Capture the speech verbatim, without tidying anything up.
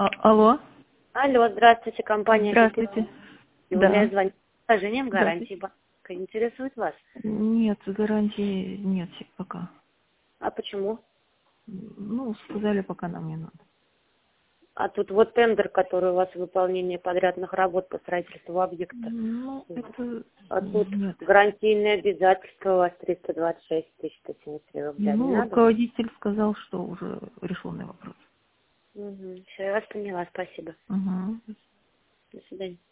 А, алло. Алло, здравствуйте, компания Здравствуйте. Юлия Да. звонит с предложением гарантии Здравствуйте. банка. Интересует вас? Нет, гарантии нет пока. А почему? Ну, сказали, пока нам не надо. А тут вот тендер, который у вас выполнение подрядных работ по строительству объекта. Ну, это А тут нет. гарантийные обязательства у вас триста двадцать шесть тысяч сто семьдесят три рубля. Не Ну, надо? руководитель сказал, что уже решенный вопрос. Угу. Все, я вас поняла, спасибо. Угу. До свидания.